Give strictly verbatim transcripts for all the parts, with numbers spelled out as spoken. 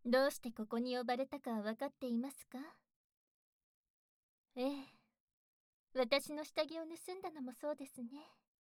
どうしてここに呼ばれたか分かっていますか？ええ、私の下着を盗んだのもそうですね。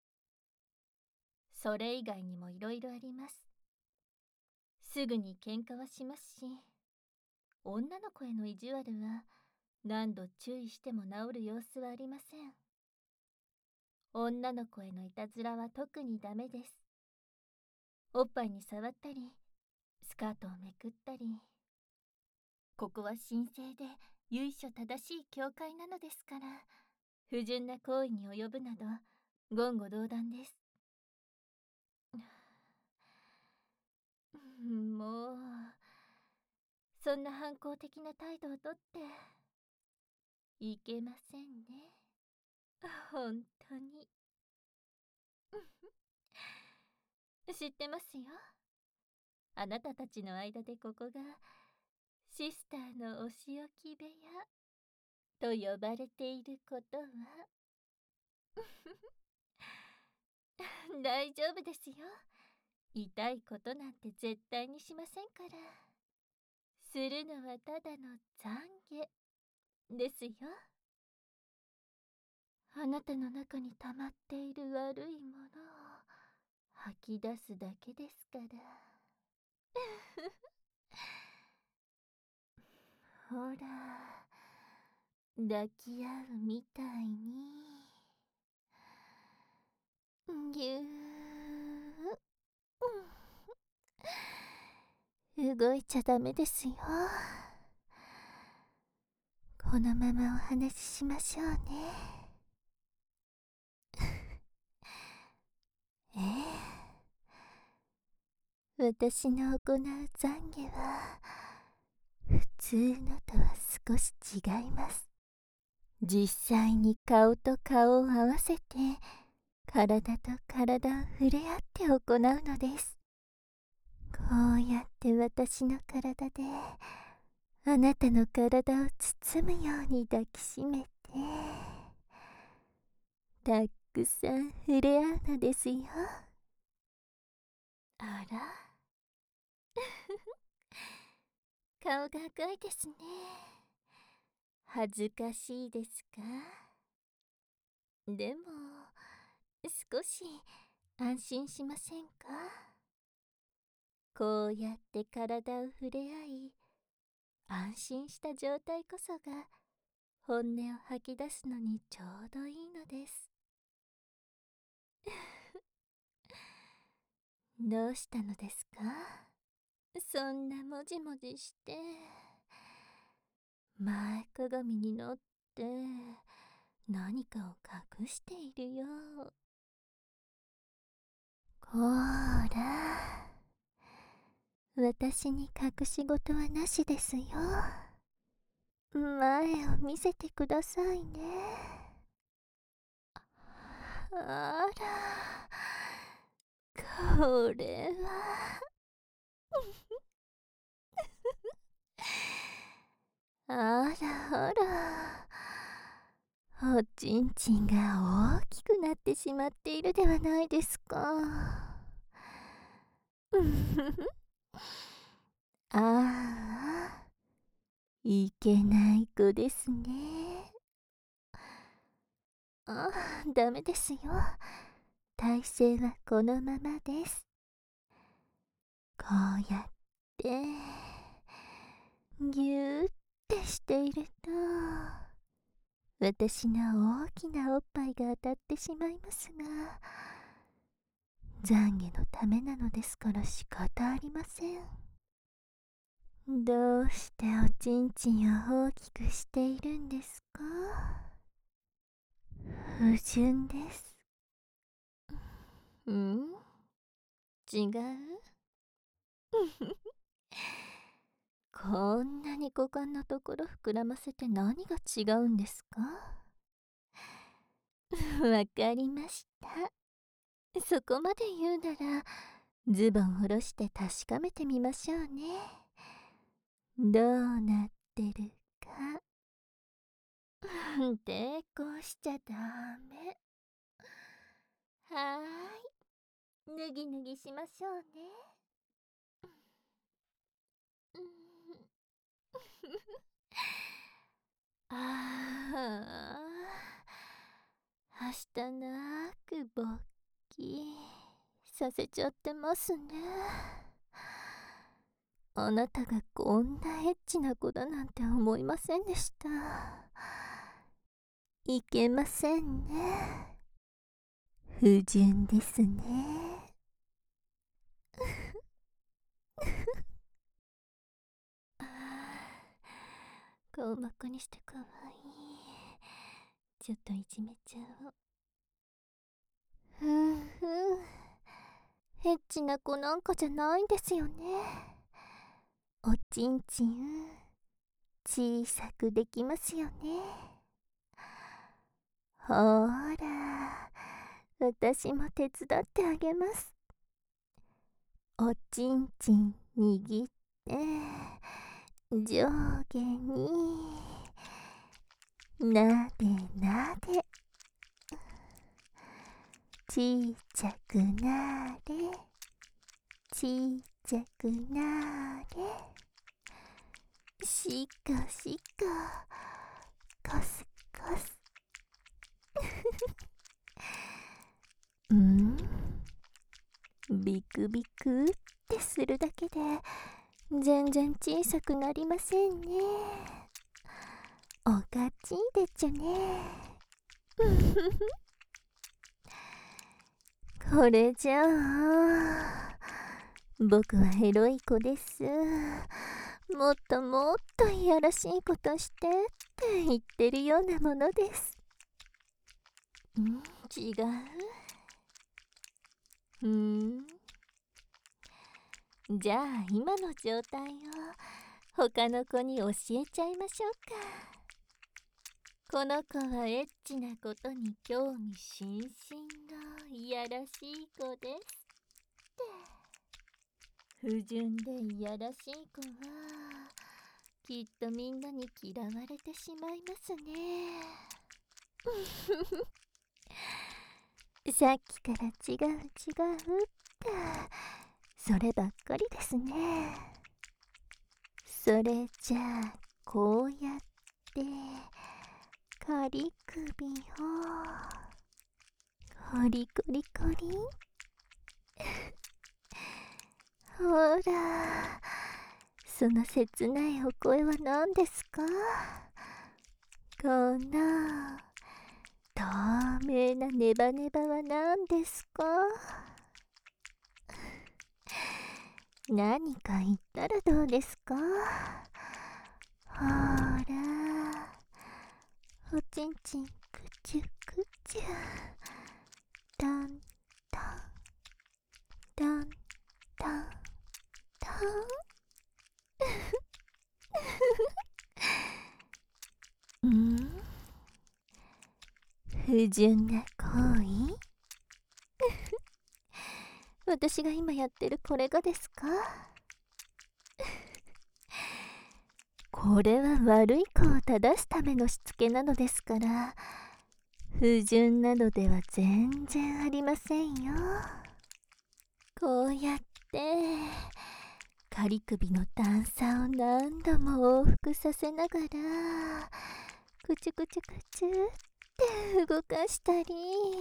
それ以外にもいろいろあります。すぐに喧嘩はしますし、女の子への意地悪は何度注意しても治る様子はありません。女の子へのいたずらは特にダメです。おっぱいに触ったり、スカートをめくったり。ここは神聖で由緒正しい教会なのですから、不純な行為に及ぶなど言語道断です。もうそんな反抗的な態度をとっていけませんね。本当に。知ってますよ。あなたたちの間でここがシスターのお仕置き部屋と呼ばれていることは。大丈夫ですよ。痛いことなんて絶対にしませんから。するのはただの懺悔ですよ。あなたの中に溜まっている悪いものを吐き出すだけですから。ほら、抱き合うみたいに。ぎゅー。動いちゃダメですよ。このままお話ししましょうね。ええ、私の行う懺悔は普通のとは少し違います。実際に顔と顔を合わせて体と体を触れ合って行うのです。こうやって私の体であなたの体を包むように抱きしめてたくさん触れ合うのですよ。あら顔が赤いですね。恥ずかしいですか？でも少し安心しませんか？こうやって体を触れ合い安心した状態こそが本音を吐き出すのにちょうどいいのです。どうしたのですか？そんなもじもじして前かがみになって何かを隠しているよう。こーら、私に隠し事はなしですよ。前を見せてくださいね。あら、これはあらあら、おちんちんが大きくなってしまっているではないですか。ああ、いけない子ですね。ああ、ダメですよ。体勢はこのままです。こうやってぎゅーってしていると私の大きなおっぱいが当たってしまいますが、懺悔のためなのですから仕方ありません。どうしておちんちんを大きくしているんですか？不純です。ん？違う？こんなに股間のところ膨らませて何が違うんですか？わかりました。そこまで言うならズボン下ろして確かめてみましょうね。どうなってるか。抵抗しちゃダメ。はーい、脱ぎ脱ぎしましょうね。うんさせちゃってますね。あなたがこんなエッチな子だなんて思いませんでした。いけませんね。不純ですね。顔真っ赤にしてかわいい。ちょっといじめちゃおう。ふんふん。エッチな子なんかじゃないんですよね。おちんちん小さくできますよね。ほーら、私も手伝ってあげます。おちんちん握って上下になでなで、ちっちゃくなれ、ちっちゃくなれ、しかしかコスコスうんビクビクってするだけで全然小さくなりませんね。おかしいでちゅね。これじゃあ僕はエロい子です。もっともっといやらしいことしてって言ってるようなものです。ん違う。うーんじゃあ今の状態を他の子に教えちゃいましょうか。この子はエッチなことに興味津々のいやらしい子ですって。不純でいやらしい子はきっとみんなに嫌われてしまいますね。さっきから違う違うってそればっかりですね。それじゃあこうやって仮首をコリコリコリほら、その切ないお声は何ですか？この透明なネバネバは何ですか？何か言ったらどうですか？ほら、おちんちんくちゅくちゅ、トントントントントンん不純な行為私が今やってるこれがですか？これは悪い子を正すためのしつけなのですから、不純なのでは全然ありませんよ。こうやって仮首の段差を何度も往復させながらくちゅくちゅくちゅって動かしたり、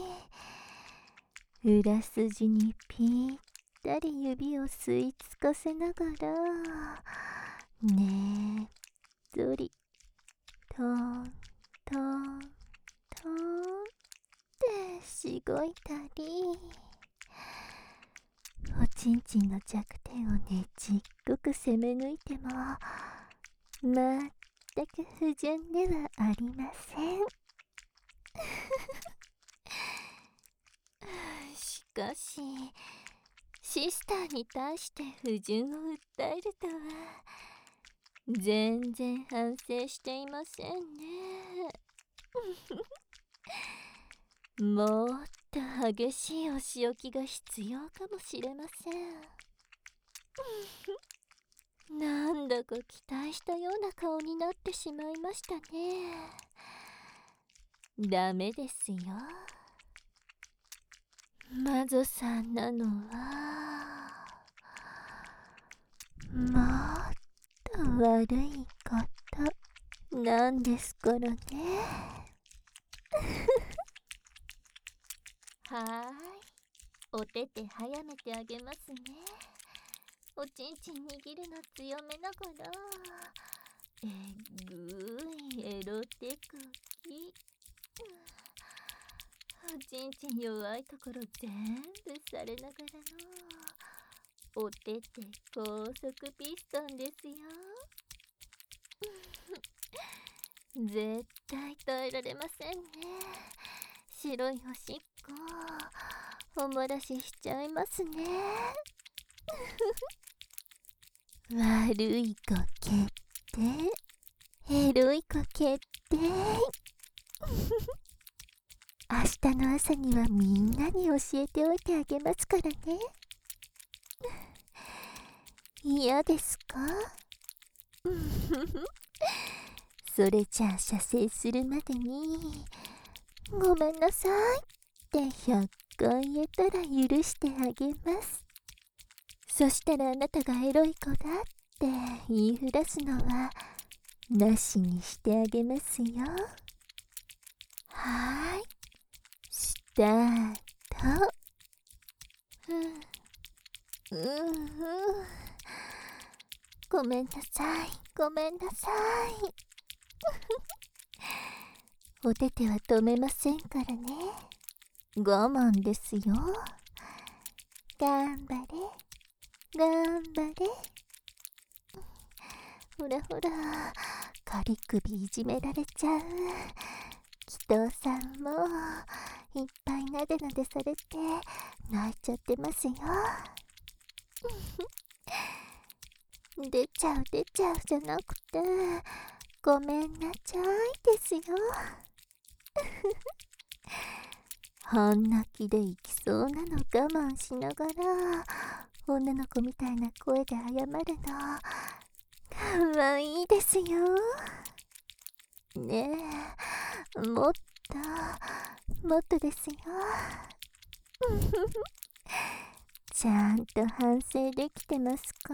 裏筋にぴったり指を吸い付かせながらねっとりトントントンってしごいたり、おちんちんの弱点をねちっこく攻め抜いてもまったく不純ではありません。しかしシスターに対して不純を訴えるとは全然反省していませんね。もっと激しいお仕置きが必要かもしれません。なんだか期待したような顔になってしまいましたね。ダメですよ。マゾさんなのはもっと悪いことなんですからね。はーい、 お手手早めてあげますね。おちんちん握るの強めながら、えぐいエロテクキ。おちんちん弱いところ全部されながらのお手手高速ピストンですよ。絶対耐えられませんね。白いおしっこおもらししちゃいますね。悪い子決定、エロい子決定。明日の朝にはみんなに教えておいてあげますからね。嫌ですか？それじゃあ射精するまでにごめんなさいってひゃっかい言えたら許してあげます。そしたらあなたがエロい子だって言いふらすのはなしにしてあげますよ。はーい、スタート。うん、うん、うん。ごめんなさい、ごめんなさい。お手手は止めませんからね。我慢ですよ。頑張れ、頑張れ。ほらほら、仮首いじめられちゃう。祈祷さんもいっぱいなでなでされて泣いちゃってますよ。出ちゃう出ちゃうじゃなくてごめんなちゃいですよ。半泣きで行きそうなの我慢しながら女の子みたいな声で謝るのかわいいですよ。ねえ、もっともっとですよ。ちゃんと反省できてますか？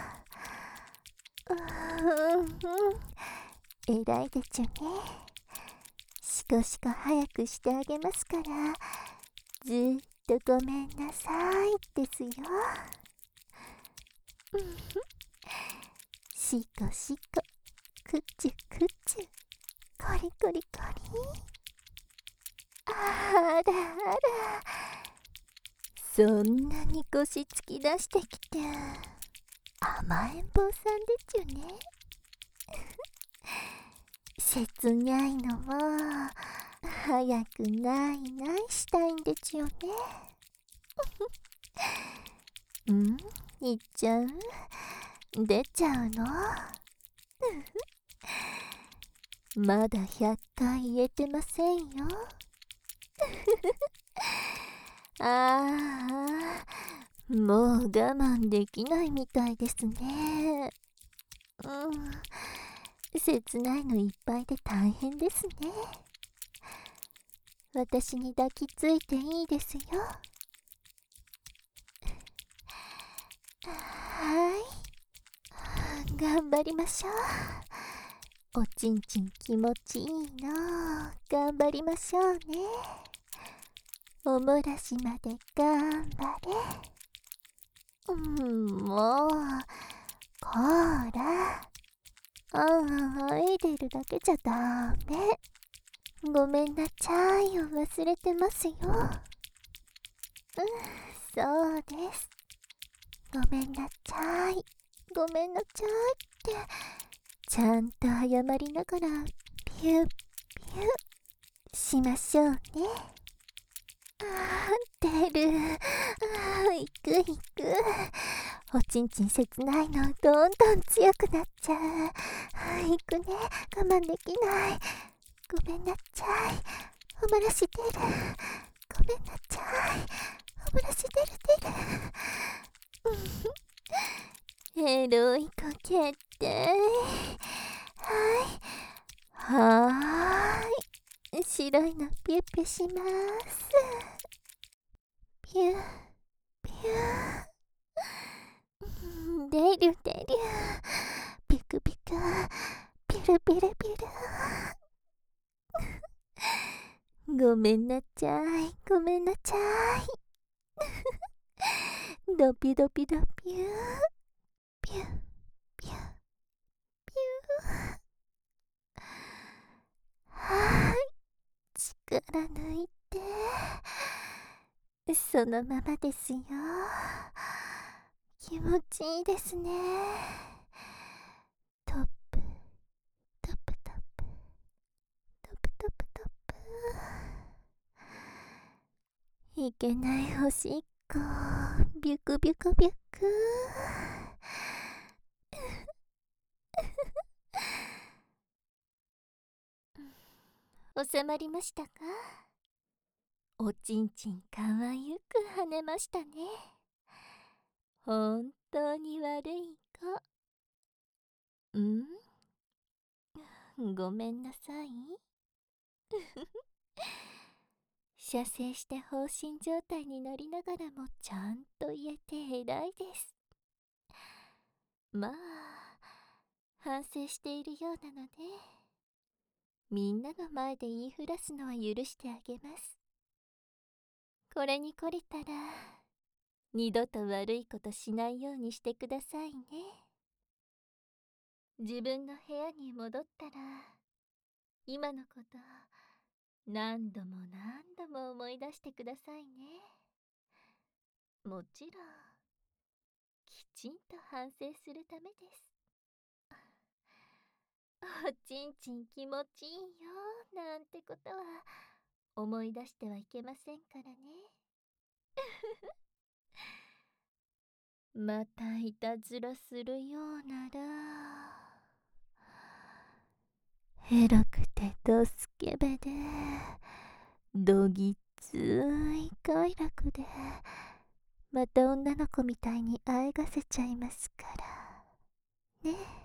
うん、偉いでちゅね。しこしこ早くしてあげますからずーっとごめんなさいですよ。しこしこ、くちゅくちゅ、コリコリコリ。あらあら、そんなに腰突き出してきて甘えん坊さんでちゅね。切ないのも早くないないしたいんでちゅよね。うん、いっちゃう？出ちゃうの？まだひゃっかい言えてませんよ。ああ、もう我慢できないみたいですね。うん、切ないのいっぱいで大変ですね。私に抱きついていいですよ。はい、頑張りましょう。おちんちん気持ちいいの頑張りましょうね。おもらしまで頑張れ。うん、もうこーら、ああえいでるだけじゃダメ。ごめんなちゃいを忘れてますよ。うん、そうです。ごめんなちゃい、ごめんなちゃいってちゃんと謝りながらピュッピュッしましょうね。あー出る、あーいくいく。おちんちん切ないのどんどん強くなっちゃう。あーいくね、我慢できない。ごめんなちゃい、おもらし出る。ごめんなちゃい、おもらし出る出る。エロい子決定。はいはーい、白いのピュッピュします。ピュッピュー、出る出る、ピクピク、ピルピルピル。ごめんなちゃい、ごめんなちゃい。 ドピドピドピュー、ピュー、ピュー、ピュー。はーい、力抜いて、そのままですよ。気持ちいいですね。トップ、トップトップ、トップトップトップ。いけないおしっこ、ビュクビュクビュク。収まりましたか？おちんちんかわゆく跳ねましたね。本当に悪い子。ん？ごめんなさい。射精して放心状態になりながらもちゃんと言えて偉いです。まあ、反省しているようなので、みんなの前で言いふらすのは許してあげます。これに懲りたら、二度と悪いことしないようにしてくださいね。自分の部屋に戻ったら、今のこと何度も何度も思い出してくださいね。もちろんきちんと反省するためです。おちんちん気持ちいいよなんてことは思い出してはいけませんからね。またいたずらするようなら、エロくてドスケベでどぎつい快楽で、また女の子みたいにあえがせちゃいますからね。